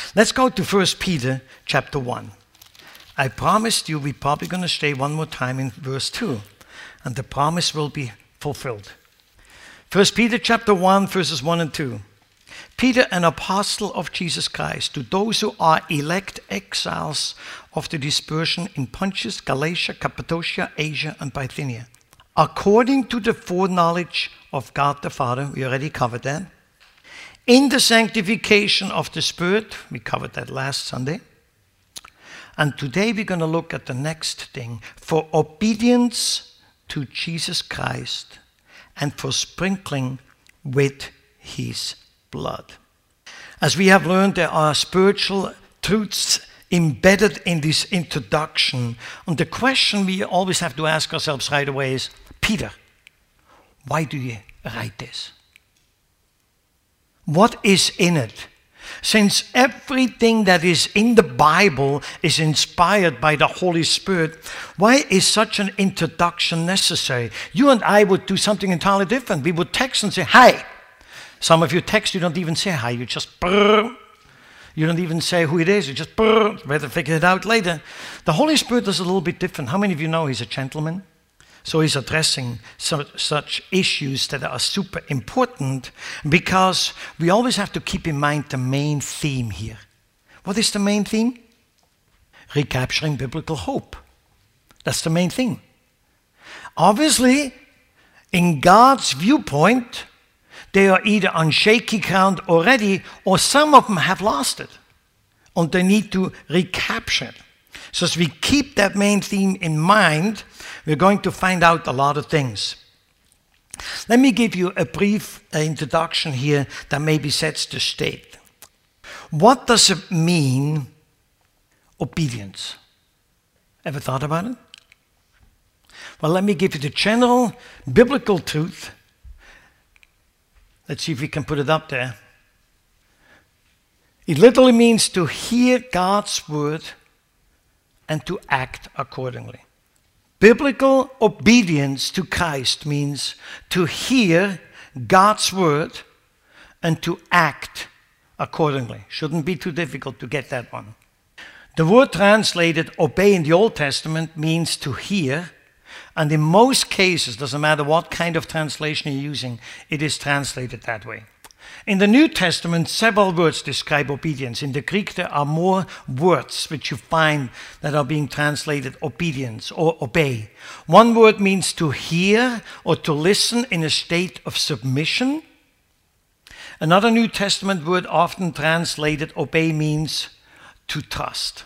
Let's go to 1 Peter chapter 1. I promised you we're probably going to stay one more time in verse 2, and the promise will be fulfilled. 1 Peter chapter 1, verses 1 and 2. Peter, an apostle of Jesus Christ, to those who are elect exiles of the dispersion in Pontus, Galatia, Cappadocia, Asia, and Bithynia, according to the foreknowledge of God the Father, we already covered that, in the sanctification of the Spirit, we covered that last Sunday, and today we're going to look at the next thing, for obedience to Jesus Christ and for sprinkling with his blood. As we have learned, there are spiritual truths embedded in this introduction. And the question we always have to ask ourselves right away is, Peter, why do you write this? What is in it? Since everything that is in the Bible is inspired by the Holy Spirit, why is such an introduction necessary? You and I would do something entirely different. We would text and say, hi. Some of you text, you don't even say hi, you just brrr. You don't even say who it is, you just brrr. Better figure it out later. The Holy Spirit is a little bit different. How many of you know he's a gentleman? So he's addressing such issues that are super important, because we always have to keep in mind the main theme here. What is the main theme? Recapturing biblical hope. That's the main thing. Obviously, in God's viewpoint, they are either on shaky ground already, or some of them have lost it, and they need to recapture it. So as we keep that main theme in mind, we're going to find out a lot of things. Let me give you a brief introduction here that maybe sets the stage. What does it mean, obedience? Ever thought about it? Well, let me give you the general biblical truth. Let's see if we can put it up there. It literally means to hear God's word and to act accordingly. Biblical obedience to Christ means to hear God's word and to act accordingly. Shouldn't be too difficult to get that one. The word translated obey in the Old Testament means to hear, and in most cases, doesn't matter what kind of translation you're using, it is translated that way. In the New Testament, several words describe obedience. In the Greek, there are more words which you find that are being translated obedience or obey. One word means to hear or to listen in a state of submission. Another New Testament word often translated obey means to trust.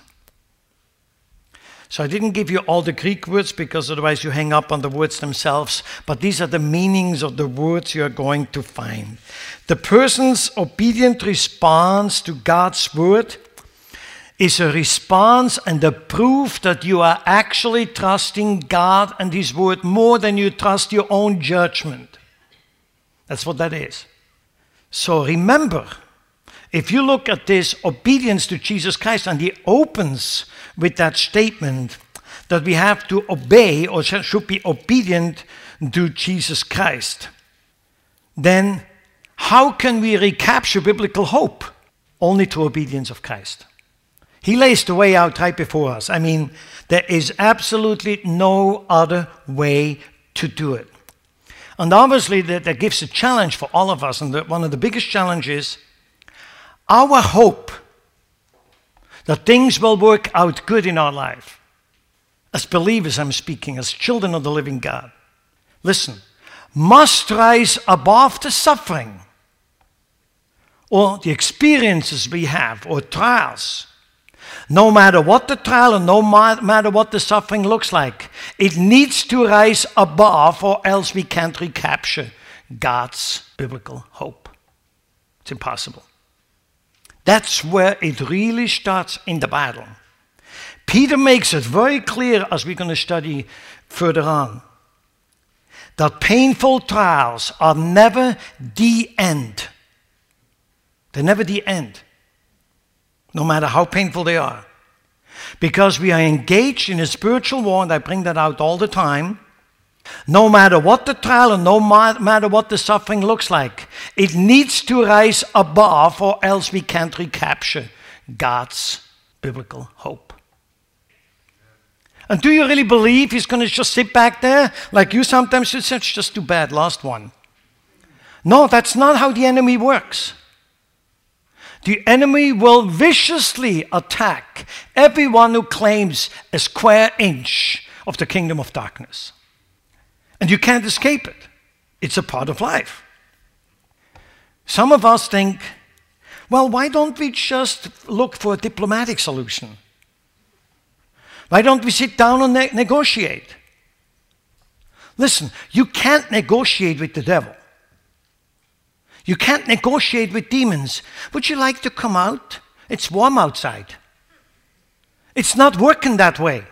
So I didn't give you all the Greek words because otherwise you hang up on the words themselves, but these are the meanings of the words you are going to find. The person's obedient response to God's word is a response and a proof that you are actually trusting God and his word more than you trust your own judgment. That's what that is. So remember, if you look at this obedience to Jesus Christ, and he opens with that statement that we have to obey or should be obedient to Jesus Christ, then how can we recapture biblical hope? Only through obedience of Christ. He lays the way out right before us. I mean, there is absolutely no other way to do it. And obviously that gives a challenge for all of us, and one of the biggest challenges, our hope that things will work out good in our life. As believers, I'm speaking, as children of the living God. Listen, must rise above the suffering or the experiences we have or trials. No matter what the trial and no matter what the suffering looks like, it needs to rise above, or else we can't recapture God's biblical hope. It's impossible. That's where it really starts in the battle. Peter makes it very clear, as we're going to study further on, that painful trials are never the end. They're never the end, no matter how painful they are. Because we are engaged in a spiritual war, and I bring that out all the time. No matter what the trial and no matter what the suffering looks like, it needs to rise above, or else we can't recapture God's biblical hope. And do you really believe he's going to just sit back there like you sometimes say, it's just too bad, last one? No, that's not how the enemy works. The enemy will viciously attack everyone who claims a square inch of the kingdom of darkness. And you can't escape it. It's a part of life. Some of us think, well, why don't we just look for a diplomatic solution? Why don't we sit down and negotiate? Listen, you can't negotiate with the devil. You can't negotiate with demons. Would you like to come out? It's warm outside. It's not working that way.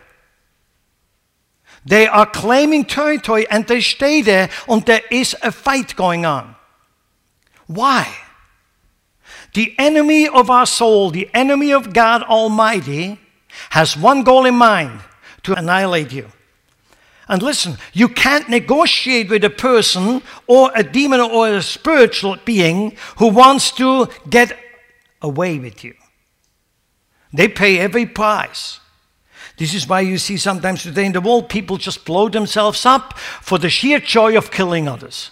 They are claiming territory and they stay there and there is a fight going on. Why? The enemy of our soul, the enemy of God Almighty, has one goal in mind: to annihilate you. And listen, you can't negotiate with a person or a demon or a spiritual being who wants to get away with you. They pay every price. This is why you see sometimes today in the world people just blow themselves up for the sheer joy of killing others.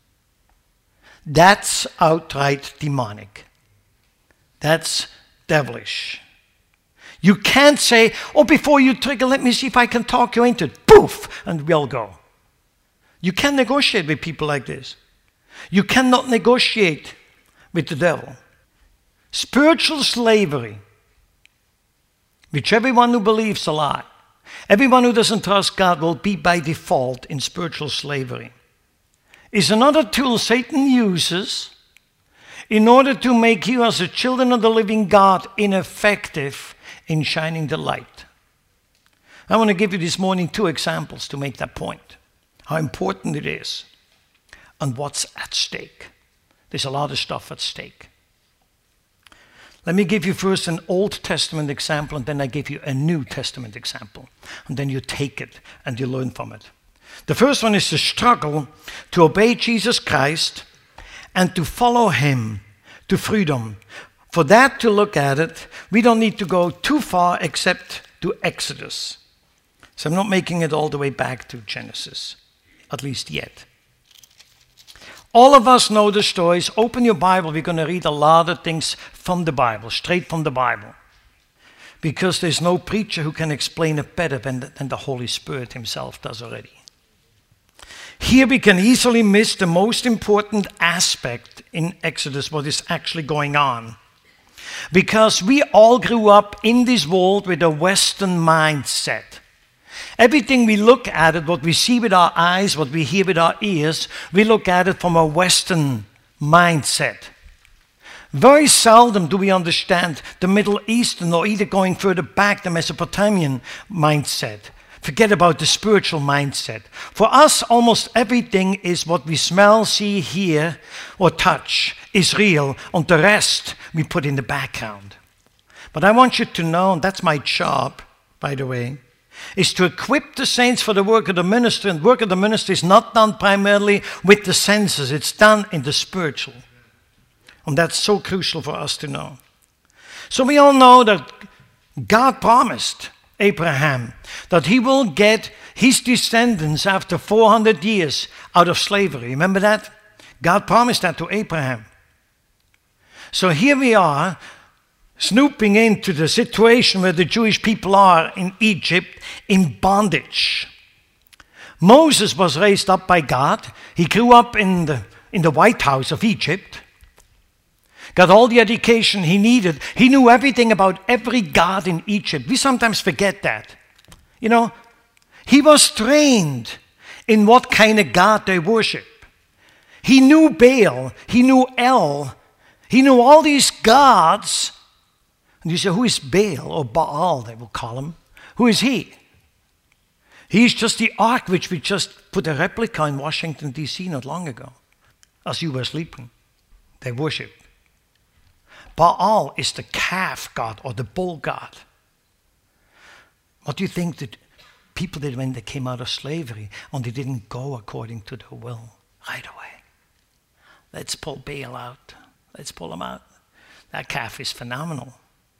That's outright demonic. That's devilish. You can't say, oh, before you trigger, let me see if I can talk you into it. Poof! And we'll go. You can't negotiate with people like this. You cannot negotiate with the devil. Spiritual slavery, which everyone who believes a lie, everyone who doesn't trust God will be by default in spiritual slavery, is another tool Satan uses in order to make you as a children of the living God ineffective in shining the light. I want to give you this morning 2 examples to make that point, how important it is and what's at stake. There's a lot of stuff at stake. Let me give you first an Old Testament example, and then I give you a New Testament example. And then you take it and you learn from it. The first one is the struggle to obey Jesus Christ and to follow him to freedom. For that to look at it, we don't need to go too far except to Exodus. So I'm not making it all the way back to Genesis, at least yet. All of us know the stories. Open your Bible. We're going to read a lot of things from the Bible, straight from the Bible. Because there's no preacher who can explain it better than the Holy Spirit himself does already. Here we can easily miss the most important aspect in Exodus, what is actually going on. Because we all grew up in this world with a Western mindset. Everything we look at it, what we see with our eyes, what we hear with our ears, we look at it from a Western mindset. Very seldom do we understand the Middle Eastern or either going further back, the Mesopotamian mindset. Forget about the spiritual mindset. For us, almost everything is what we smell, see, hear, or touch is real, and the rest we put in the background. But I want you to know, and that's my job, by the way, is to equip the saints for the work of the ministry. And work of the ministry is not done primarily with the senses. It's done in the spiritual. And that's so crucial for us to know. So we all know that God promised Abraham that he will get his descendants after 400 years out of slavery. Remember that? God promised that to Abraham. So here we are, snooping into the situation where the Jewish people are in Egypt in bondage. Moses was raised up by God. He grew up in the White House of Egypt. Got all the education he needed. He knew everything about every god in Egypt. We sometimes forget that. You know, he was trained in what kind of god they worship. He knew Baal. He knew El. He knew all these gods. And you say, who is Baal or Baal, they will call him? Who is he? He's just the ark which we just put a replica in Washington, D.C. not long ago. As you were sleeping, they worship. Baal is the calf god or the bull god. What do you think that people did when they came out of slavery and they didn't go according to their will right away? Let's pull Baal out. Let's pull him out. That calf is phenomenal.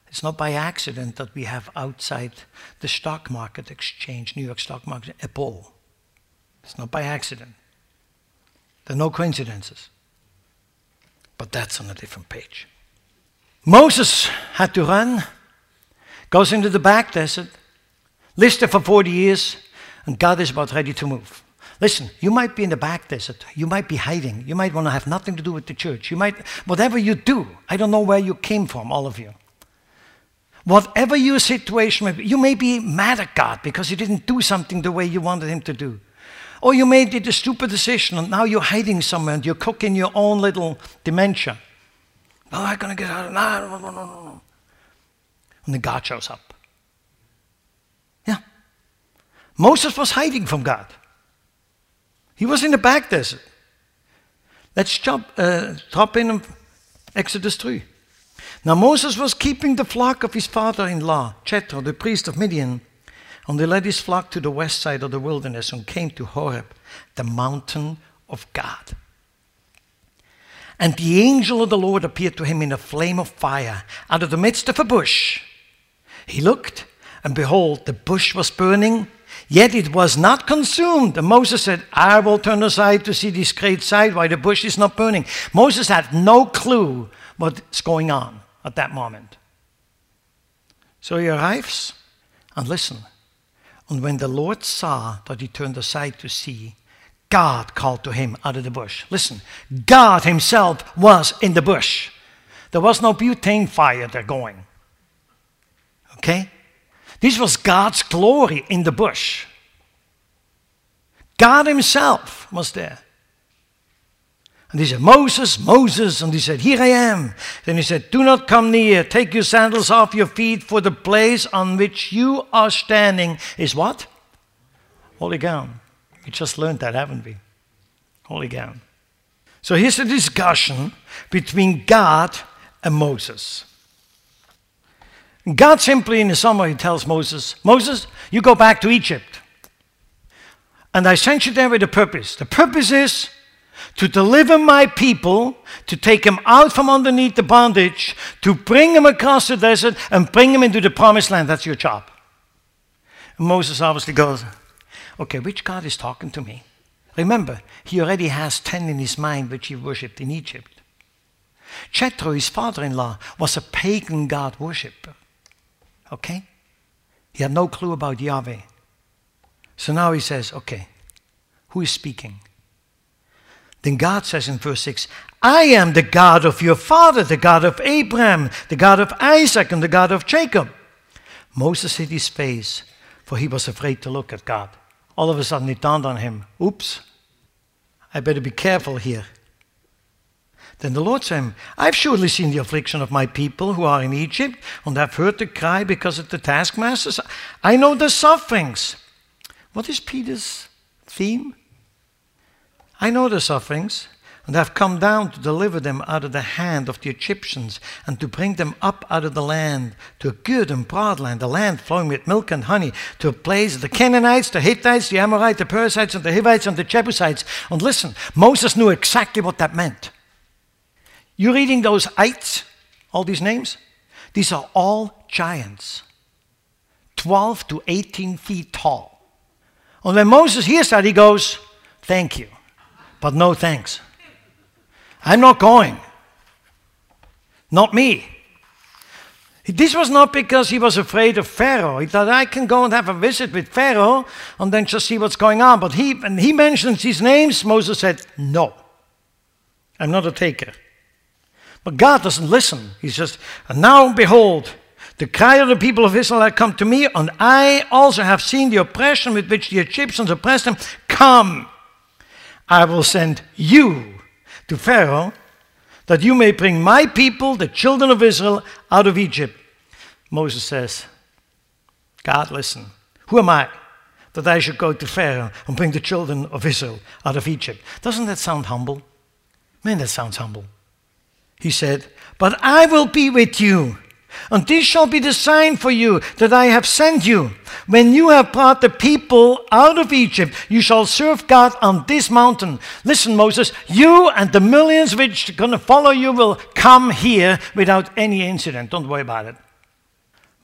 It's not by accident that we have outside the stock market exchange, New York Stock Market, a bull. It's not by accident. There are no coincidences. But that's on a different page. Moses had to run, goes into the back desert, lives there for 40 years, and God is about ready to move. Listen, you might be in the back desert. You might be hiding. You might want to have nothing to do with the church. You might, whatever you do, I don't know where you came from, all of you. Whatever your situation may be, you may be mad at God because he didn't do something the way you wanted him to do. Or you made a stupid decision and now you're hiding somewhere and you're cooking your own little dementia. Oh, I'm going to get out of it. No. And then God shows up. Yeah. Moses was hiding from God. He was in the back desert. Let's drop in Exodus 3. Now Moses was keeping the flock of his father-in-law, Jethro, the priest of Midian, and they led his flock to the west side of the wilderness and came to Horeb, the mountain of God. And the angel of the Lord appeared to him in a flame of fire out of the midst of a bush. He looked, and behold, the bush was burning, yet it was not consumed. And Moses said, I will turn aside to see this great sight, why the bush is not burning. Moses had no clue what's going on at that moment. So he arrives, and listen. And when the Lord saw that he turned aside to see, God called to him out of the bush. Listen, God himself was in the bush. There was no butane fire there going. Okay? This was God's glory in the bush. God himself was there. And he said, Moses, Moses. And he said, here I am. Then he said, do not come near. Take your sandals off your feet, for the place on which you are standing is what? Holy ground. We just learned that, haven't we? Holy ground. So here's a discussion between God and Moses. God simply, in the summary, tells Moses, Moses, you go back to Egypt. And I sent you there with a purpose. The purpose is to deliver my people, to take them out from underneath the bondage, to bring them across the desert and bring them into the promised land. That's your job. And Moses obviously goes, okay, which God is talking to me? Remember, he already has 10 in his mind which he worshipped in Egypt. Jethro, his father-in-law, was a pagan God worshipper. Okay? He had no clue about Yahweh. So now he says, okay, who is speaking? Then God says in verse 6, I am the God of your father, the God of Abraham, the God of Isaac, and the God of Jacob. Moses hid his face, for he was afraid to look at God. All of a sudden it dawned on him, oops, I better be careful here. Then the Lord said, I've surely seen the affliction of my people who are in Egypt, and I've heard the cry because of the taskmasters. I know the sufferings. What is Peter's theme? I know the sufferings, and I've come down to deliver them out of the hand of the Egyptians, and to bring them up out of the land, to a good and broad land, a land flowing with milk and honey, to a place of the Canaanites, the Hittites, the Amorites, the Perizzites, and the Hivites, and the Jebusites. And listen, Moses knew exactly what that meant. You reading those ites, all these names? These are all giants, 12 to 18 feet tall. And when Moses hears that, he goes, thank you, but no thanks. I'm not going. Not me. This was not because he was afraid of Pharaoh. He thought, I can go and have a visit with Pharaoh and then just see what's going on. But when he mentions these names, Moses said, no, I'm not a taker. But God doesn't listen. He says, and now behold, the cry of the people of Israel had come to me, and I also have seen the oppression with which the Egyptians oppressed them. Come, I will send you to Pharaoh, that you may bring my people, the children of Israel, out of Egypt. Moses says, God, listen, who am I that I should go to Pharaoh and bring the children of Israel out of Egypt? Doesn't that sound humble? Man, that sounds humble. He said, but I will be with you, and this shall be the sign for you that I have sent you. When you have brought the people out of Egypt, you shall serve God on this mountain. Listen, Moses, you and the millions which are going to follow you will come here without any incident. Don't worry about it.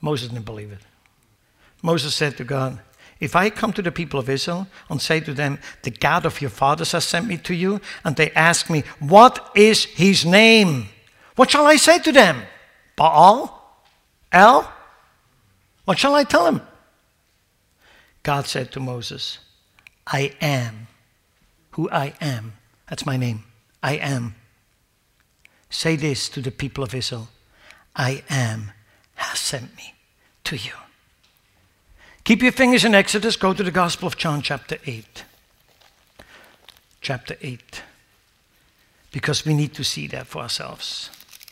Moses didn't believe it. Moses said to God, if I come to the people of Israel and say to them, the God of your fathers has sent me to you, and they ask me, what is his name? What shall I say to them? Baal? El? What shall I tell them? God said to Moses, I am who I am. That's my name. I am. Say this to the people of Israel. I am has sent me to you. Keep your fingers in Exodus. Go to the Gospel of John, chapter 8. Chapter 8. Because we need to see that for ourselves.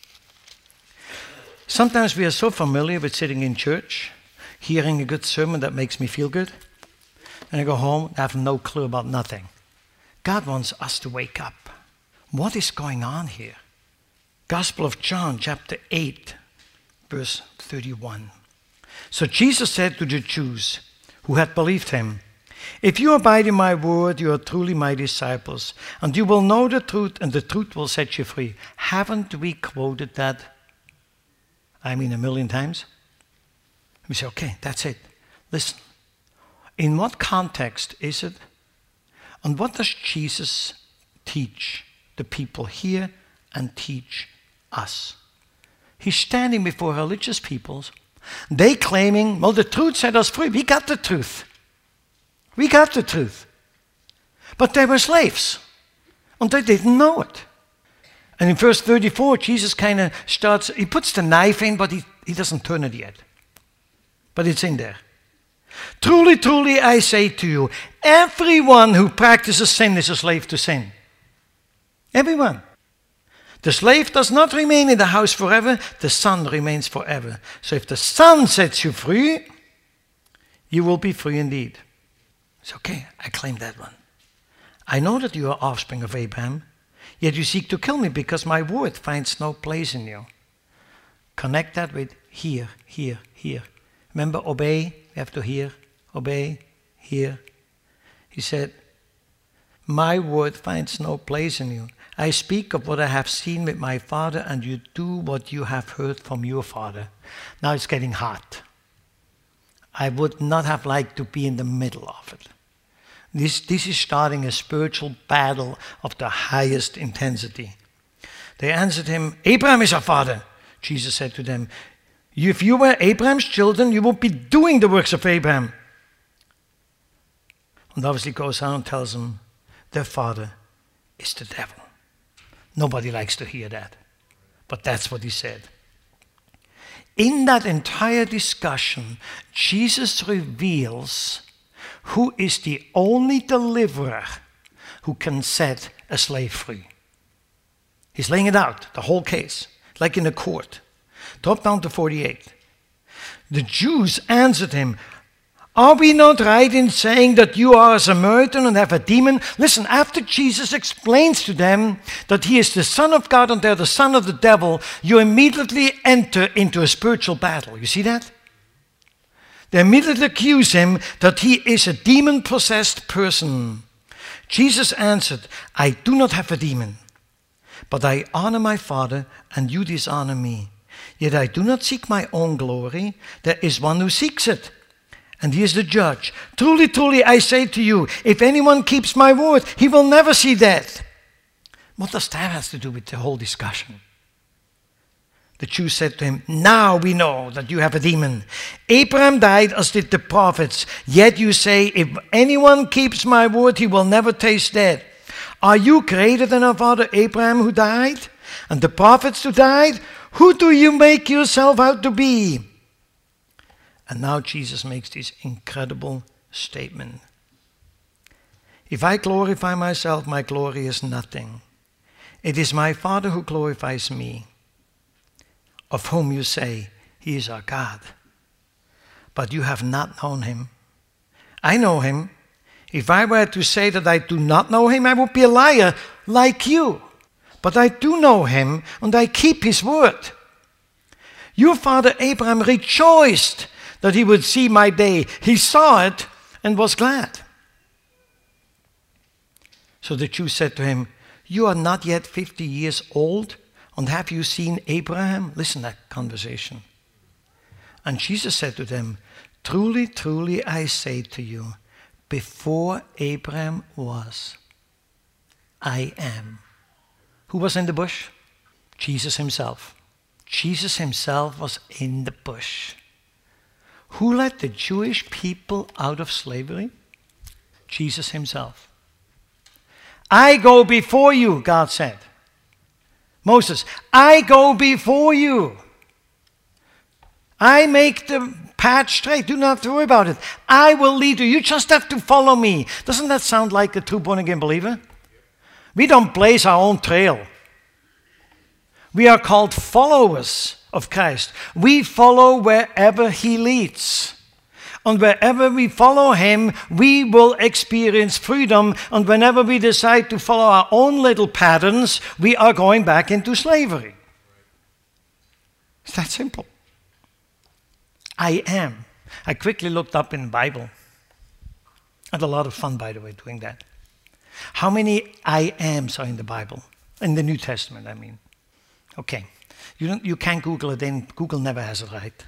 Sometimes we are so familiar with sitting in church, hearing a good sermon that makes me feel good, and I go home and have no clue about nothing. God wants us to wake up. What is going on here? Gospel of John, chapter 8, verse 31. So Jesus said to the Jews who had believed him, if you abide in my word, you are truly my disciples, and you will know the truth, and the truth will set you free. Haven't we quoted that, a million times? We say, okay, that's it. Listen, in what context is it? And what does Jesus teach the people here and teach us? He's standing before religious peoples. They claiming, well, the truth set us free. We got the truth. We got the truth. But they were slaves. And they didn't know it. And in verse 34, Jesus kind of starts, he puts the knife in, but he doesn't turn it yet. But it's in there. Truly, truly, I say to you, everyone who practices sin is a slave to sin. Everyone. The slave does not remain in the house forever, the son remains forever. So if the son sets you free, you will be free indeed. It's okay, I claim that one. I know that you are offspring of Abraham, yet you seek to kill me because my word finds no place in you. Connect that with hear, hear, hear. Remember, obey, we have to hear, obey, hear. He said, my word finds no place in you. I speak of what I have seen with my father, and you do what you have heard from your father. Now it's getting hot. I would not have liked to be in the middle of it. This is starting a spiritual battle of the highest intensity. They answered him, Abraham is our father. Jesus said to them, if you were Abraham's children, you would be doing the works of Abraham. And obviously goes on and tells them, their father is the devil. Nobody likes to hear that. But that's what he said. In that entire discussion, Jesus reveals who is the only deliverer who can set a slave free. He's laying it out, the whole case, like in a court. Drop down to 48. The Jews answered him, are we not right in saying that you are a Samaritan and have a demon? Listen, after Jesus explains to them that he is the Son of God and they're the son of the devil, you immediately enter into a spiritual battle. You see that? They immediately accuse him that he is a demon-possessed person. Jesus answered, I do not have a demon, but I honor my Father and you dishonor me. Yet I do not seek my own glory. There is one who seeks it. And he is the judge. Truly, truly, I say to you, if anyone keeps my word, he will never see death. What does that have to do with the whole discussion? The Jews said to him, now we know that you have a demon. Abraham died as did the prophets. Yet you say, if anyone keeps my word, he will never taste death. Are you greater than our father Abraham who died? And the prophets who died? Who do you make yourself out to be? And now Jesus makes this incredible statement. If I glorify myself, my glory is nothing. It is my Father who glorifies me, of whom you say, he is our God. But you have not known him. I know him. If I were to say that I do not know him, I would be a liar like you. But I do know him, and I keep his word. Your father Abraham rejoiced that he would see my day. He saw it and was glad. So the Jews said to him, you are not yet 50 years old, and have you seen Abraham? Listen to that conversation. And Jesus said to them, truly, truly, I say to you, before Abraham was, I am. Who was in the bush? Jesus himself. Jesus himself was in the bush. Who led the Jewish people out of slavery? Jesus himself. I go before you, God said. Moses, I go before you. I make the path straight. Do not have to worry about it. I will lead you. You just have to follow me. Doesn't that sound like a true born-again believer? We don't blaze our own trail. We are called followers of Christ. We follow wherever he leads. And wherever we follow him, we will experience freedom. And whenever we decide to follow our own little patterns, we are going back into slavery. It's that simple. I am. I quickly looked up in the Bible. I had a lot of fun, by the way, doing that. How many I ams are in the Bible? In the New Testament, I mean. Okay. You can't Google it in. Google never has it right.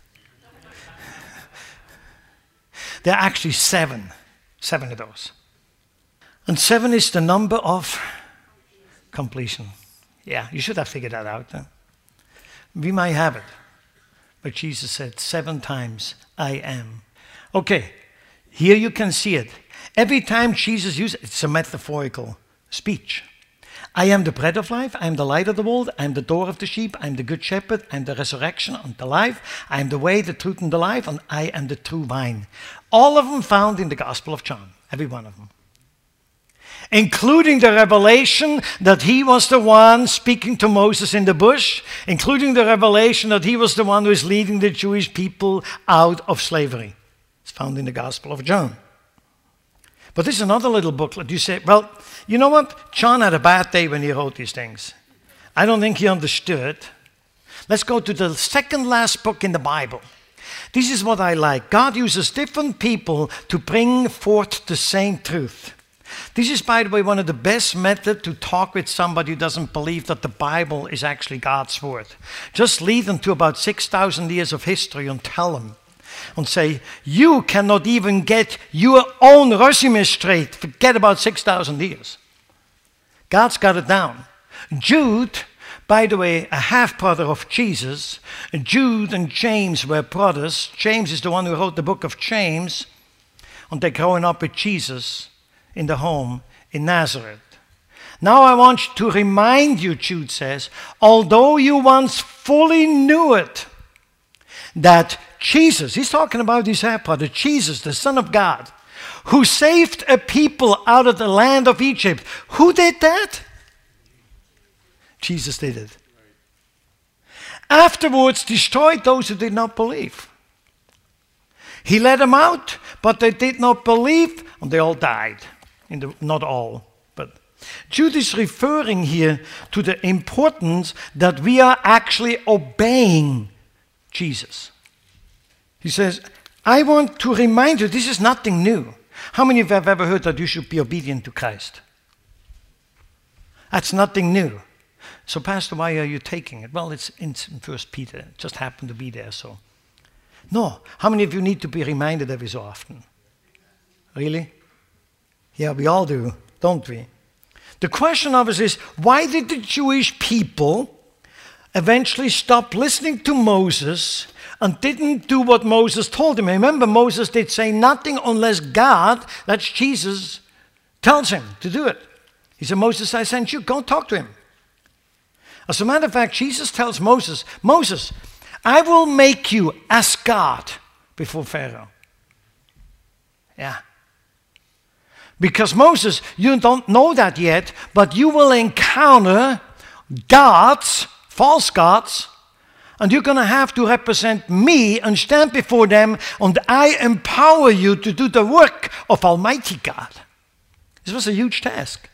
There are actually seven of those. And 7 is the number of completion. Yeah, you should have figured that out. Huh? We might have it. But Jesus said 7 times, I am. Okay, here you can see it. Every time Jesus uses it, it's a metaphorical speech. I am the bread of life, I am the light of the world, I am the door of the sheep, I am the good shepherd, I am the resurrection and the life, I am the way, the truth, and the life, and I am the true vine. All of them found in the Gospel of John, every one of them. Including the revelation that he was the one speaking to Moses in the bush, including the revelation that he was the one who is leading the Jewish people out of slavery. It's found in the Gospel of John. But this is another little booklet. You say, well, you know what? John had a bad day when he wrote these things. I don't think he understood. Let's go to the second last book in the Bible. This is what I like. God uses different people to bring forth the same truth. This is, by the way, one of the best methods to talk with somebody who doesn't believe that the Bible is actually God's word. Just lead them to about 6,000 years of history and tell them. And say, you cannot even get your own resume straight. Forget about 6,000 years. God's got it down. Jude, by the way, a half-brother of Jesus. Jude and James were brothers. James is the one who wrote the book of James. And they're growing up with Jesus in the home in Nazareth. Now I want to remind you, Jude says, although you once fully knew it, that Jesus, he's talking about his half-brother, Jesus, the Son of God, who saved a people out of the land of Egypt. Who did that? Jesus did it. Afterwards, destroyed those who did not believe. He let them out, but they did not believe, and they all died. Not all, but Jude is referring here to the importance that we are actually obeying Jesus. He says, I want to remind you, this is nothing new. How many of you have ever heard that you should be obedient to Christ? That's nothing new. So, Pastor, why are you taking it? Well, it's in 1 Peter. It just happened to be there, so. No. How many of you need to be reminded every so often? Really? Yeah, we all do, don't we? The question of us is, why did the Jewish people eventually stop listening to Moses and didn't do what Moses told them? Remember, Moses did say nothing unless God, that's Jesus, tells him to do it. He said, Moses, I sent you, go talk to him. As a matter of fact, Jesus tells Moses, Moses, I will make you as God before Pharaoh. Yeah. Because Moses, you don't know that yet, but you will encounter gods, false gods, and you're going to have to represent me and stand before them, and I empower you to do the work of Almighty God. This was a huge task.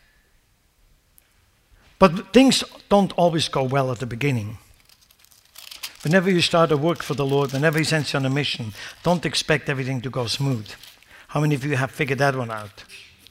But things don't always go well at the beginning. Whenever you start a work for the Lord, whenever he sends you on a mission, don't expect everything to go smooth. How many of you have figured that one out?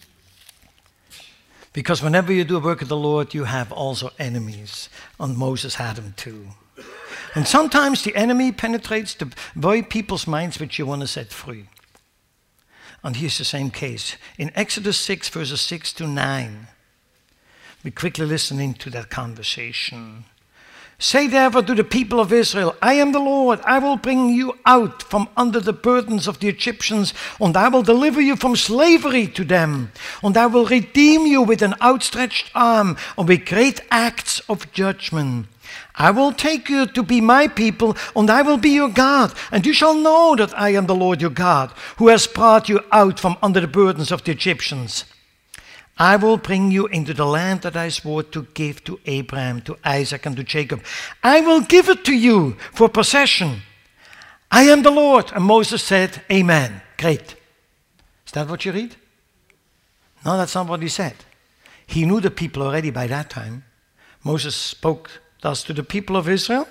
Because whenever you do a work of the Lord, you have also enemies. And Moses had them too. And sometimes the enemy penetrates the very people's minds which you want to set free. And here's the same case. In Exodus 6, verses 6 to 9, we quickly listening to that conversation. Say therefore to the people of Israel, I am the Lord. I will bring you out from under the burdens of the Egyptians, and I will deliver you from slavery to them. And I will redeem you with an outstretched arm and with great acts of judgment. I will take you to be my people, and I will be your God. And you shall know that I am the Lord your God, who has brought you out from under the burdens of the Egyptians. I will bring you into the land that I swore to give to Abraham, to Isaac, and to Jacob. I will give it to you for possession. I am the Lord. And Moses said, Amen. Great. Is that what you read? No, that's not what he said. He knew the people already by that time. Moses spoke thus to the people of Israel,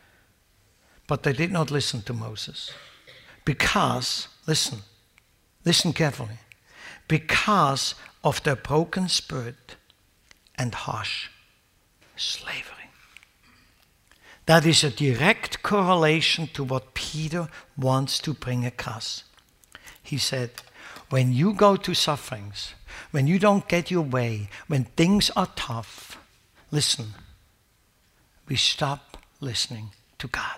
but they did not listen to Moses. Because, listen carefully, because of their broken spirit and harsh slavery. That is a direct correlation to what Peter wants to bring across. He said, when you go to sufferings, when you don't get your way, when things are tough, listen, we stop listening to God.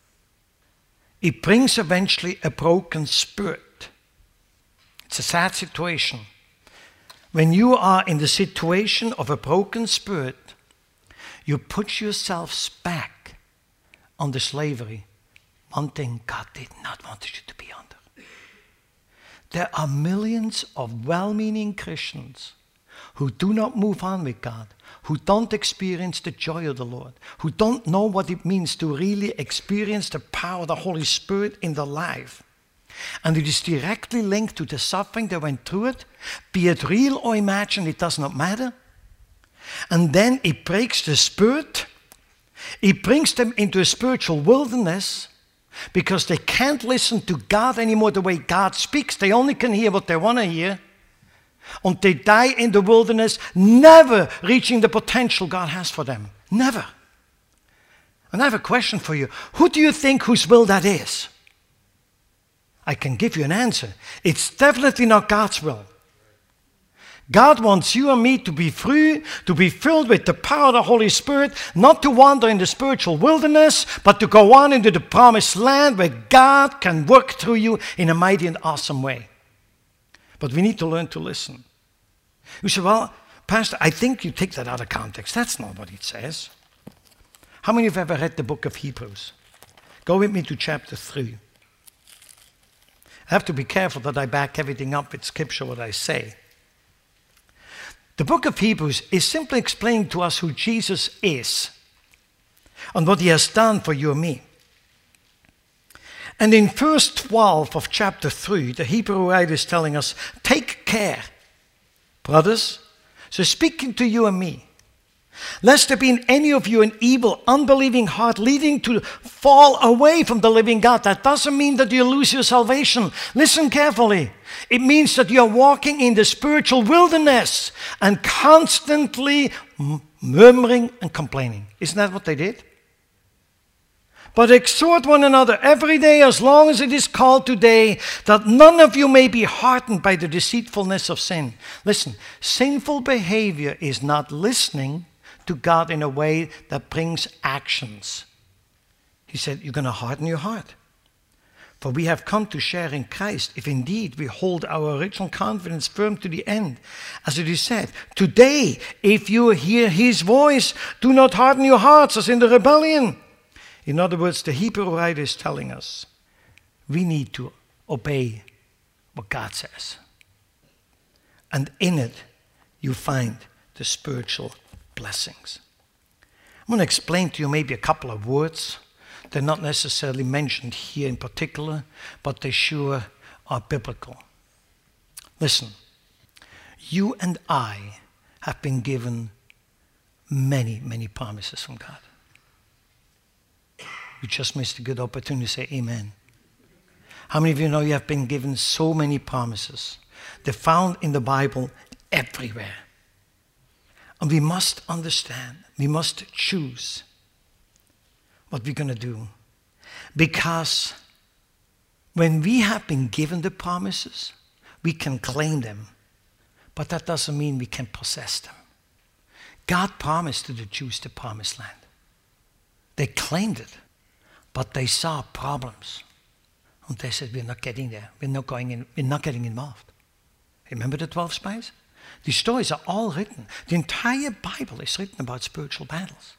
It brings eventually a broken spirit. It's a sad situation. When you are in the situation of a broken spirit, you put yourselves back on the slavery, one thing God did not want you to be under. There are millions of well-meaning Christians who do not move on with God, who don't experience the joy of the Lord, who don't know what it means to really experience the power of the Holy Spirit in their life. And it is directly linked to the suffering they went through it, be it real or imagined, it does not matter. And then it breaks the spirit. It brings them into a spiritual wilderness because they can't listen to God anymore the way God speaks. They only can hear what they want to hear. And they die in the wilderness, never reaching the potential God has for them. Never. And I have a question for you. Who do you think whose will that is? I can give you an answer. It's definitely not God's will. God wants you and me to be free, to be filled with the power of the Holy Spirit, not to wander in the spiritual wilderness, but to go on into the promised land where God can work through you in a mighty and awesome way. But we need to learn to listen. You say, well, Pastor, I think you take that out of context. That's not what it says. How many of you have ever read the book of Hebrews? Go with me to chapter 3. I have to be careful that I back everything up with scripture, what I say. The book of Hebrews is simply explaining to us who Jesus is and what he has done for you and me. And in verse 12 of chapter 3, the Hebrew writer is telling us, take care, brothers, so speaking to you and me, lest there be in any of you an evil, unbelieving heart leading to fall away from the living God. That doesn't mean that you lose your salvation. Listen carefully. It means that you are walking in the spiritual wilderness and constantly murmuring and complaining. Isn't that what they did? But exhort one another every day as long as it is called today, that none of you may be hardened by the deceitfulness of sin. Listen, sinful behavior is not listening to God in a way that brings actions. He said, you're going to harden your heart. For we have come to share in Christ if indeed we hold our original confidence firm to the end. As it is said, today, if you hear his voice, do not harden your hearts as in the rebellion. In other words, the Hebrew writer is telling us we need to obey what God says. And in it, you find the spiritual blessings. I'm going to explain to you maybe a couple of words. They're not necessarily mentioned here in particular, but they sure are biblical. Listen, you and I have been given many, many promises from God. You just missed a good opportunity to say amen. How many of you know you have been given so many promises? They're found in the Bible everywhere. And we must understand, we must choose what we're going to do. Because when we have been given the promises, we can claim them. But that doesn't mean we can possess them. God promised to the Jews the promised land. They claimed it, but they saw problems. And they said, we're not getting there. We're not going in. We're not getting involved. Remember the 12 spies? These stories are all written. The entire Bible is written about spiritual battles.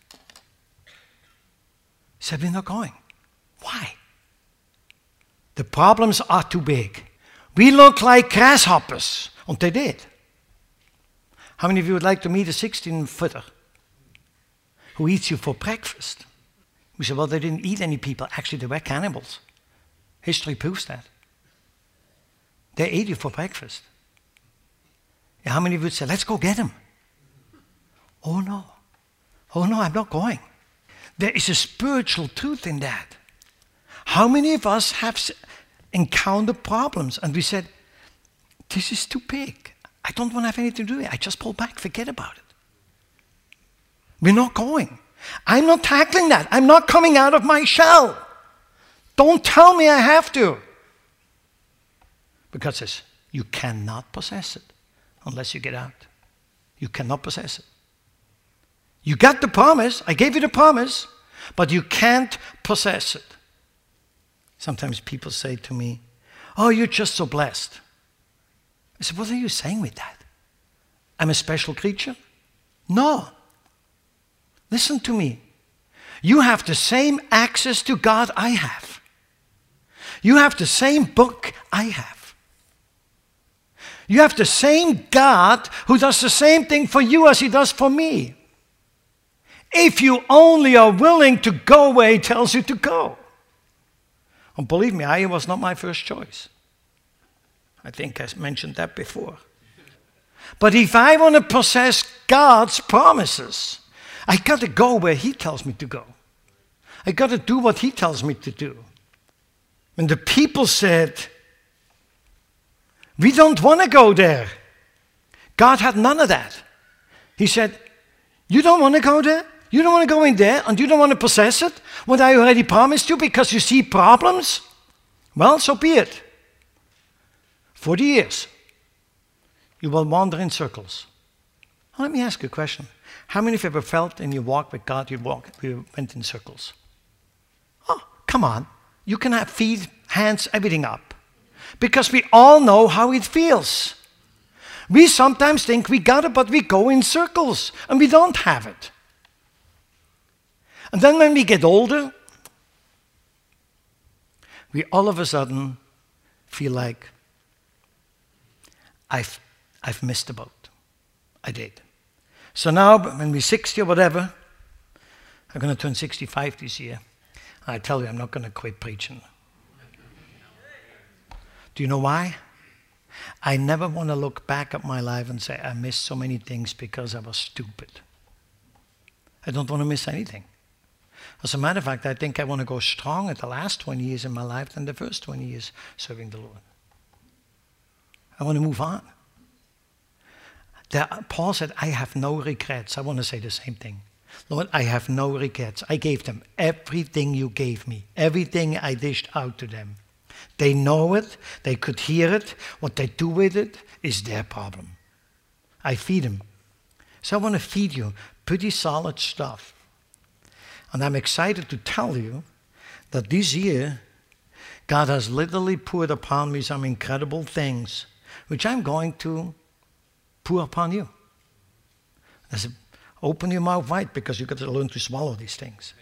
He said, we're not going. Why? The problems are too big. We look like grasshoppers. And they did. How many of you would like to meet a 16-footer who eats you for breakfast? We said, well, they didn't eat any people. Actually, they were cannibals. History proves that. They ate you for breakfast. Yeah, how many of you would say, let's go get him? Oh, no. Oh, no, I'm not going. There is a spiritual truth in that. How many of us have encountered problems and we said, this is too big. I don't want to have anything to do with it. I just pull back, forget about it. We're not going. I'm not tackling that. I'm not coming out of my shell. Don't tell me I have to. Because it says, you cannot possess it unless you get out. You cannot possess it. You got the promise. I gave you the promise, but you can't possess it. Sometimes people say to me, oh, you're just so blessed. I said, what are you saying with that? I'm a special creature? No. Listen to me. You have the same access to God I have. You have the same book I have. You have the same God who does the same thing for you as he does for me. If you only are willing to go where he tells you to go. And believe me, I was not my first choice. I think I mentioned that before. But if I want to possess God's promises, I got to go where he tells me to go. I got to do what he tells me to do. When the people said, we don't want to go there, God had none of that. He said, you don't want to go there? You don't want to go in there and you don't want to possess it? What I already promised you because you see problems? Well, so be it. 40 years, you will wander in circles. Well, let me ask you a question. How many of you ever felt in your walk with God, you went in circles? Oh, come on. You can have feet, hands, everything up. Because we all know how it feels. We sometimes think we got it, but we go in circles, and we don't have it. And then when we get older, we all of a sudden feel like, I've missed the boat. I did. So now, when we're 60 or whatever, I'm going to turn 65 this year. I tell you, I'm not going to quit preaching. Do you know why? I never want to look back at my life and say, I missed so many things because I was stupid. I don't want to miss anything. As a matter of fact, I think I want to go stronger the last 20 years in my life than the first 20 years serving the Lord. I want to move on. Paul said, I have no regrets. I want to say the same thing. Lord, I have no regrets. I gave them everything you gave me. Everything I dished out to them. They know it. They could hear it. What they do with it is their problem. I feed them. So I want to feed you pretty solid stuff. And I'm excited to tell you that this year, God has literally poured upon me some incredible things, which I'm going to pour upon you. I said, open your mouth wide because you've got to learn to swallow these things.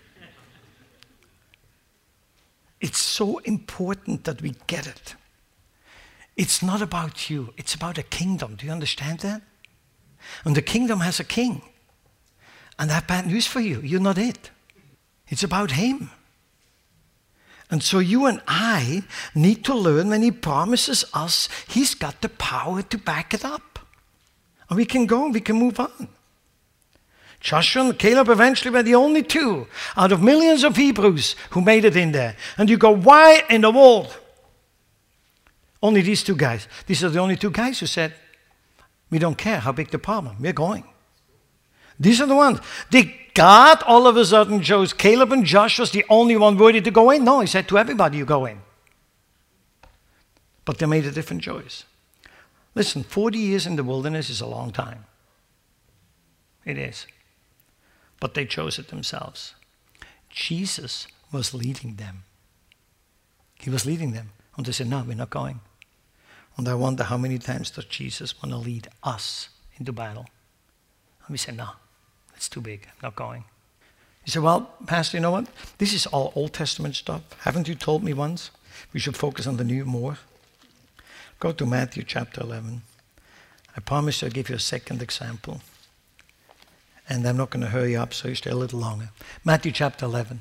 It's so important that we get it. It's not about you. It's about a kingdom. Do you understand that? And the kingdom has a king. And I have bad news for you. You're not it. It's about him. And so you and I need to learn when he promises us, he's got the power to back it up. And we can go, we can move on. Joshua and Caleb eventually were the only two out of millions of Hebrews who made it in there. And you go, why in the world? Only these two guys. These are the only two guys who said, we don't care how big the problem. We're going. These are the ones. They God all of a sudden chose Caleb and Joshua as the only one worthy to go in? No, he said to everybody, you go in. But they made a different choice. Listen, 40 years in the wilderness is a long time. It is. But they chose it themselves. Jesus was leading them. He was leading them. And they said, no, we're not going. And I wonder how many times does Jesus want to lead us into battle? And we say, no, it's too big. I'm not going. He said, well, Pastor, you know what? This is all Old Testament stuff. Haven't you told me once we should focus on the new more? Go to Matthew chapter 11. I promise I'll give you a second example. And I'm not going to hurry up, so you stay a little longer. Matthew chapter 11.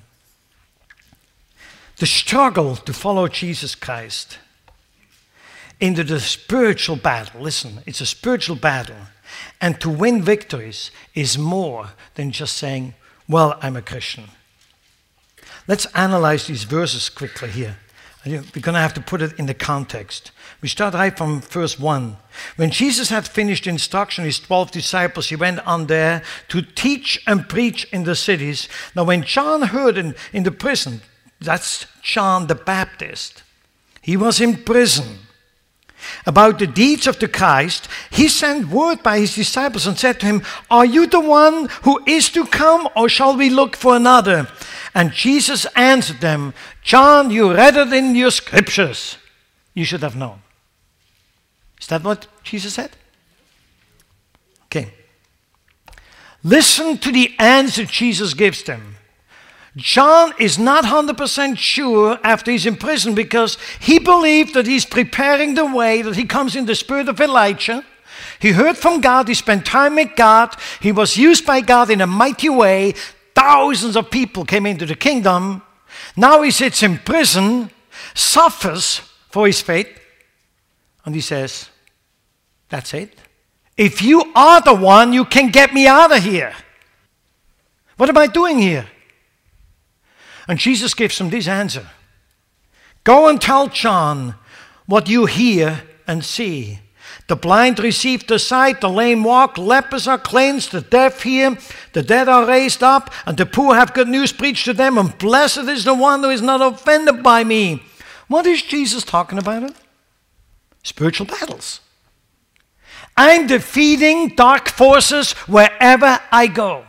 The struggle to follow Jesus Christ into the spiritual battle. Listen, it's a spiritual battle. And to win victories is more than just saying, well, I'm a Christian. Let's analyze these verses quickly here. We're going to have to put it in the context. We start right from verse 1. When Jesus had finished instruction his 12 disciples, he went on there to teach and preach in the cities. Now when John heard in the prison, that's John the Baptist, he was in prison, about the deeds of the Christ, he sent word by his disciples and said to him, are you the one who is to come, or shall we look for another? And Jesus answered them, John, you read it in your scriptures. You should have known. Is that what Jesus said? Okay. Listen to the answer Jesus gives them. John is not 100% sure after he's in prison because he believed that he's preparing the way, that he comes in the spirit of Elijah. He heard from God, he spent time with God, he was used by God in a mighty way. Thousands of people came into the kingdom. Now he sits in prison, suffers for his faith, and he says, that's it. If you are the one, you can get me out of here. What am I doing here? And Jesus gives him this answer. Go and tell John what you hear and see. The blind receive the sight, the lame walk, lepers are cleansed, the deaf hear, the dead are raised up, and the poor have good news preached to them, and blessed is the one who is not offended by me. What is Jesus talking about? Spiritual battles. I'm defeating dark forces wherever I go.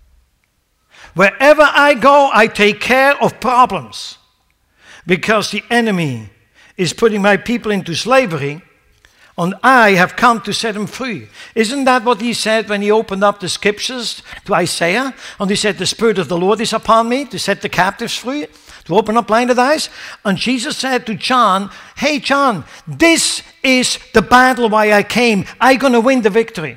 Wherever I go, I take care of problems because the enemy is putting my people into slavery and I have come to set them free. Isn't that what he said when he opened up the scriptures to Isaiah? And he said, the Spirit of the Lord is upon me to set the captives free, to open up blinded eyes. And Jesus said to John, hey John, this is the battle why I came. I'm going to win the victory.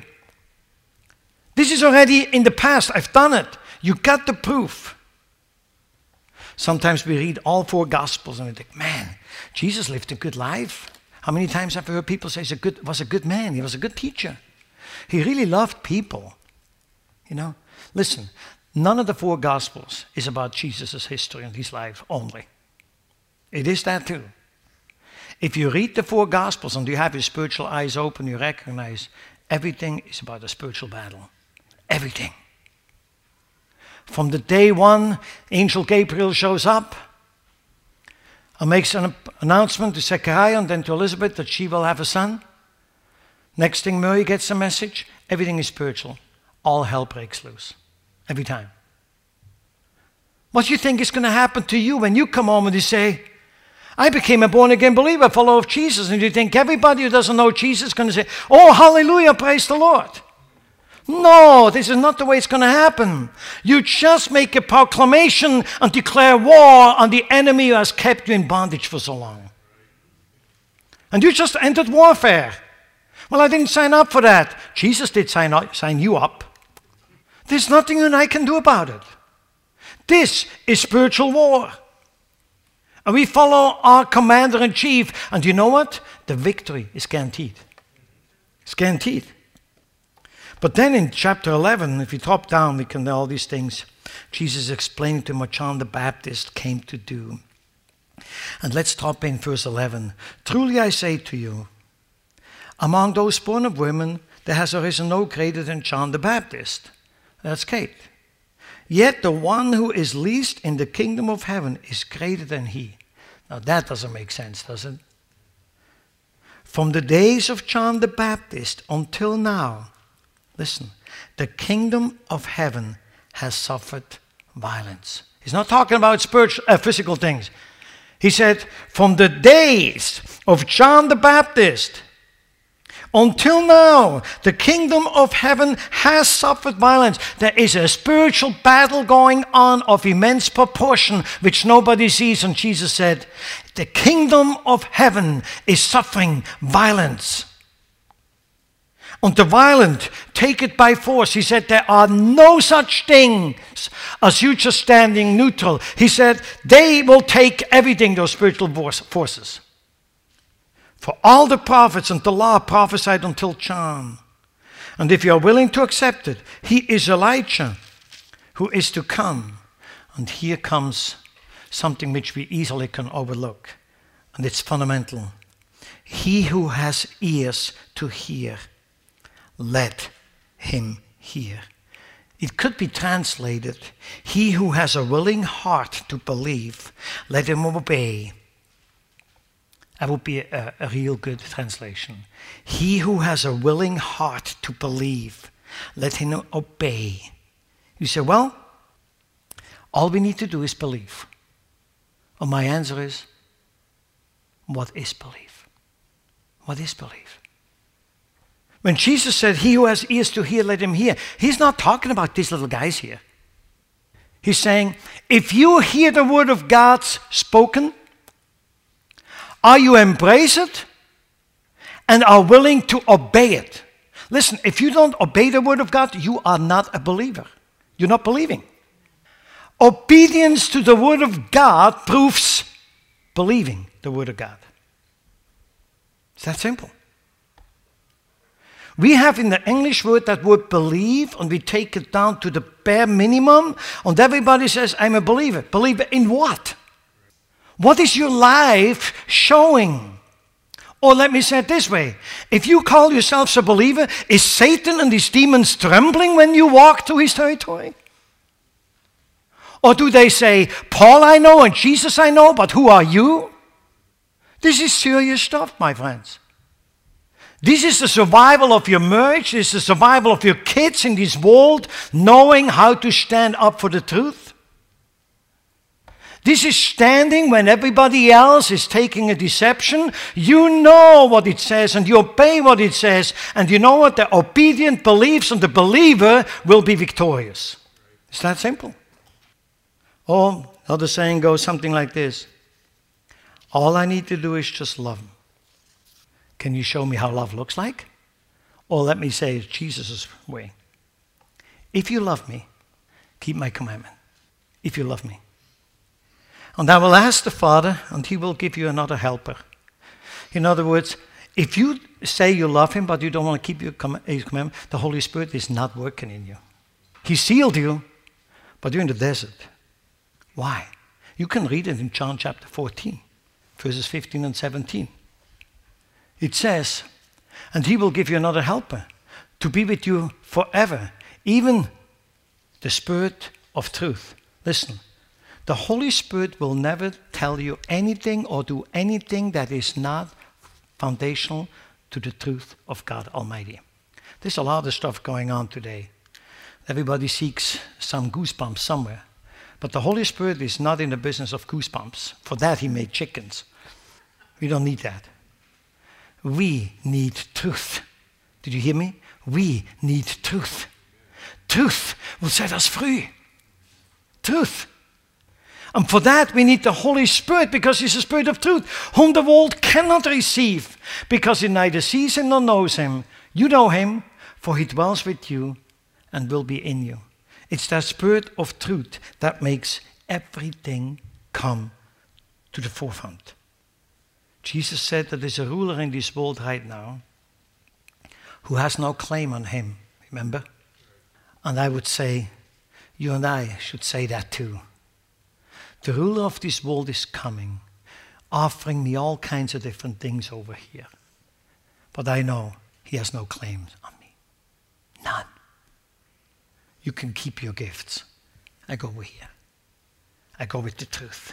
This is already in the past. I've done it. You got the proof. Sometimes we read all 4 Gospels and we think, man, Jesus lived a good life. How many times have I heard people say he was a good man, he was a good teacher. He really loved people. You know, listen, none of the 4 Gospels is about Jesus' history and his life only. It is that too. If you read the 4 Gospels and you have your spiritual eyes open, you recognize everything is about a spiritual battle. Everything. From the day one, Angel Gabriel shows up and makes an announcement to Zechariah and then to Elizabeth that she will have a son. Next thing, Mary gets a message. Everything is spiritual. All hell breaks loose. Every time. What do you think is going to happen to you when you come home and you say, I became a born-again believer, follower of Jesus, and you think everybody who doesn't know Jesus is going to say, oh, hallelujah, praise the Lord. No, this is not the way it's going to happen. You just make a proclamation and declare war on the enemy who has kept you in bondage for so long. And you just entered warfare. Well, I didn't sign up for that. Jesus did sign you up. There's nothing you and I can do about it. This is spiritual war. And we follow our commander-in-chief. And you know what? The victory is guaranteed. It's guaranteed. But then in chapter 11, if you drop down, we can know all these things. Jesus explained to him what John the Baptist came to do. And let's stop in verse 11. Truly I say to you, among those born of women, there has arisen no greater than John the Baptist. That's Kate. Yet the one who is least in the kingdom of heaven is greater than he. Now that doesn't make sense, does it? From the days of John the Baptist until now, listen, the kingdom of heaven has suffered violence. He's not talking about physical things. He said, from the days of John the Baptist until now, the kingdom of heaven has suffered violence. There is a spiritual battle going on of immense proportion, which nobody sees. And Jesus said, the kingdom of heaven is suffering violence. And the violent take it by force. He said, there are no such things as you just standing neutral. He said, they will take everything, those spiritual forces. For all the prophets and the law prophesied until John. And if you are willing to accept it, he is Elijah who is to come. And here comes something which we easily can overlook. And it's fundamental. He who has ears to hear, let him hear. It could be translated, he who has a willing heart to believe, let him obey. That would be a real good translation. He who has a willing heart to believe, let him obey. You say, well, all we need to do is believe. And my answer is, what is belief? What is belief? When Jesus said, he who has ears to hear, let him hear, he's not talking about these little guys here. He's saying, if you hear the word of God spoken, are you embrace it and are willing to obey it? Listen, if you don't obey the word of God, you are not a believer. You're not believing. Obedience to the word of God proves believing the word of God. It's that simple. We have in the English word that word believe, and we take it down to the bare minimum, and everybody says, I'm a believer. Believer in what? What is your life showing? Or let me say it this way. If you call yourself a believer, is Satan and his demons trembling when you walk to his territory? Or do they say, Paul I know and Jesus I know, but who are you? This is serious stuff, my friends. This is the survival of your marriage. This is the survival of your kids in this world, knowing how to stand up for the truth. This is standing when everybody else is taking a deception. You know what it says and you obey what it says. And you know what? The obedient believes and the believer will be victorious. It's that simple. Or another saying goes something like this. All I need to do is just love him. Can you show me how love looks like? Or let me say it's Jesus' way. If you love me, keep my commandment. If you love me. And I will ask the Father, and he will give you another helper. In other words, if you say you love him, but you don't want to keep his commandment, the Holy Spirit is not working in you. He sealed you, but you're in the desert. Why? You can read it in John chapter 14, verses 15 and 17. It says, and he will give you another helper to be with you forever, even the Spirit of truth. Listen. The Holy Spirit will never tell you anything or do anything that is not foundational to the truth of God Almighty. There's a lot of stuff going on today. Everybody seeks some goosebumps somewhere. But the Holy Spirit is not in the business of goosebumps. For that he made chickens. We don't need that. We need truth. Did you hear me? We need truth. Truth will set us free. Truth. And for that we need the Holy Spirit, because he's the Spirit of truth, whom the world cannot receive, because it neither sees him nor knows him. You know him, for he dwells with you and will be in you. It's that Spirit of truth that makes everything come to the forefront. Jesus said that there's a ruler in this world right now who has no claim on him, remember? And I would say, you and I should say that too. The ruler of this world is coming, offering me all kinds of different things over here. But I know he has no claims on me. None. You can keep your gifts, I go over here. I go with the truth.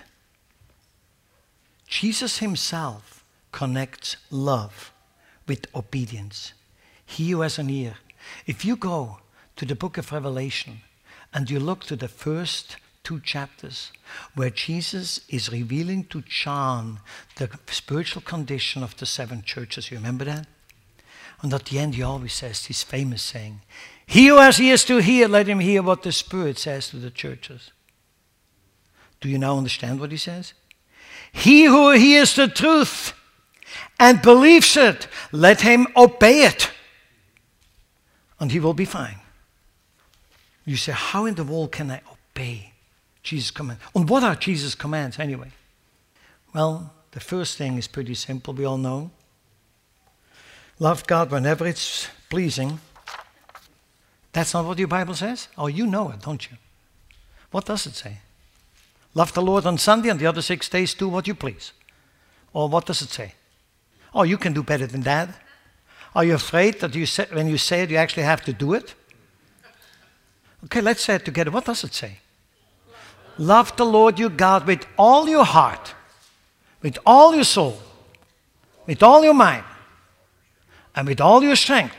Jesus himself connects love with obedience. He who has an ear. If you go to the book of Revelation and you look to the first 2 chapters where Jesus is revealing to John the spiritual condition of the 7 churches, you remember that? And at the end he always says this famous saying, he who has ears to hear, let him hear what the Spirit says to the churches. Do you now understand what he says? He who hears the truth and believes it, let him obey it, and he will be fine. You say, how in the world can I obey Jesus' commands? And what are Jesus' commands anyway? Well, the first thing is pretty simple, we all know. Love God whenever it's pleasing. That's not what your Bible says? Oh, you know it, don't you? What does it say? Love the Lord on Sunday and the other 6 days do what you please. Or what does it say? Oh, you can do better than that. Are you afraid that when you say it, you actually have to do it? Okay, let's say it together. What does it say? Love the Lord your God with all your heart, with all your soul, with all your mind, and with all your strength.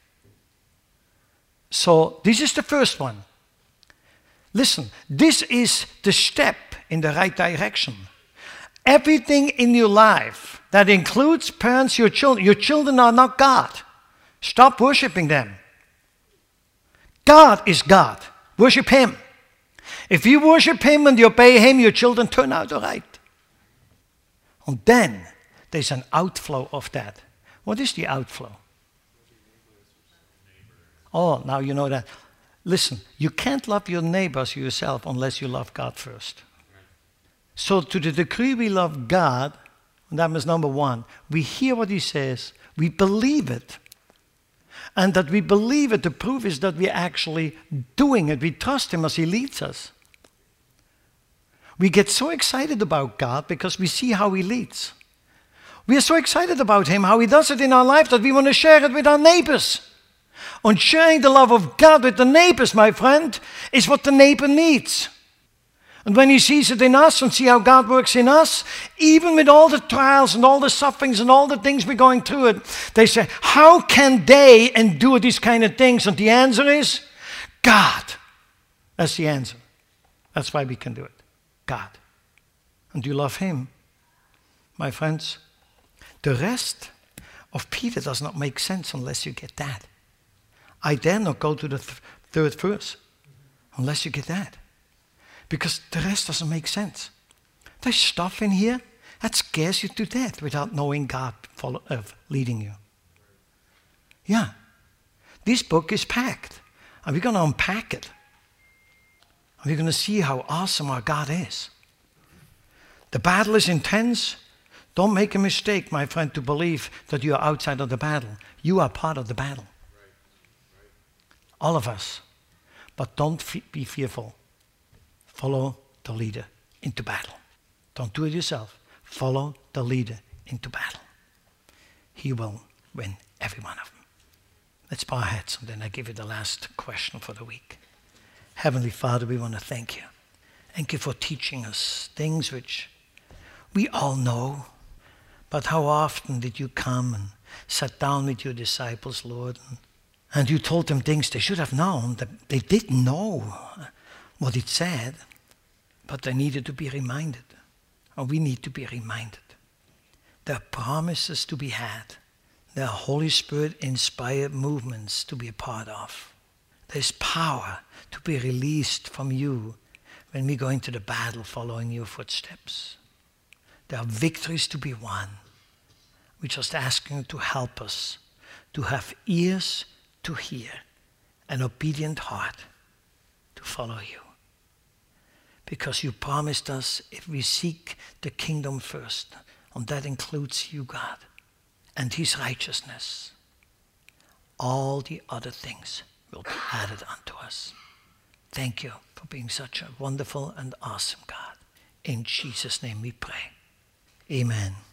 So this is the first one. Listen, this is the step in the right direction. Everything in your life that includes parents, your children are not God. Stop worshiping them. God is God. Worship him. If you worship him and you obey him, your children turn out all right. And then there's an outflow of that. What is the outflow? Oh, now you know that. Listen, you can't love your neighbors yourself unless you love God first. So to the degree we love God, and that is number one, we hear what he says, we believe it. And that we believe it, the proof is that we're actually doing it. We trust him as he leads us. We get so excited about God because we see how he leads. We are so excited about him, how he does it in our life, that we want to share it with our neighbors. And sharing the love of God with the neighbors, my friend, is what the neighbor needs. And when he sees it in us and see how God works in us, even with all the trials and all the sufferings and all the things we're going through it, they say, how can they endure these kind of things? And the answer is, God. That's the answer. That's why we can do it. God. And do you love him? My friends, the rest of Peter does not make sense unless you get that. I dare not go to the third verse unless you get that. Because the rest doesn't make sense. There's stuff in here that scares you to death without knowing God leading you. Yeah. This book is packed. And we're going to unpack it. And we're going to see how awesome our God is. The battle is intense. Don't make a mistake, my friend, to believe that you are outside of the battle. You are part of the battle. All of us. But don't be fearful. Follow the leader into battle. Don't do it yourself. Follow the leader into battle. He will win every one of them. Let's bow our heads and then I give you the last question for the week. Heavenly Father, we want to thank you. Thank you for teaching us things which we all know. But how often did you come and sat down with your disciples, Lord, and you told them things they should have known, that they didn't know what it said, but they needed to be reminded, or we need to be reminded. There are promises to be had. There are Holy Spirit-inspired movements to be a part of. There's power to be released from you when we go into the battle following your footsteps. There are victories to be won. We're just asking you to help us to have ears to hear, an obedient heart to follow you. Because you promised us if we seek the kingdom first, and that includes you, God, and his righteousness, all the other things will be added unto us. Thank you for being such a wonderful and awesome God. In Jesus' name we pray. Amen.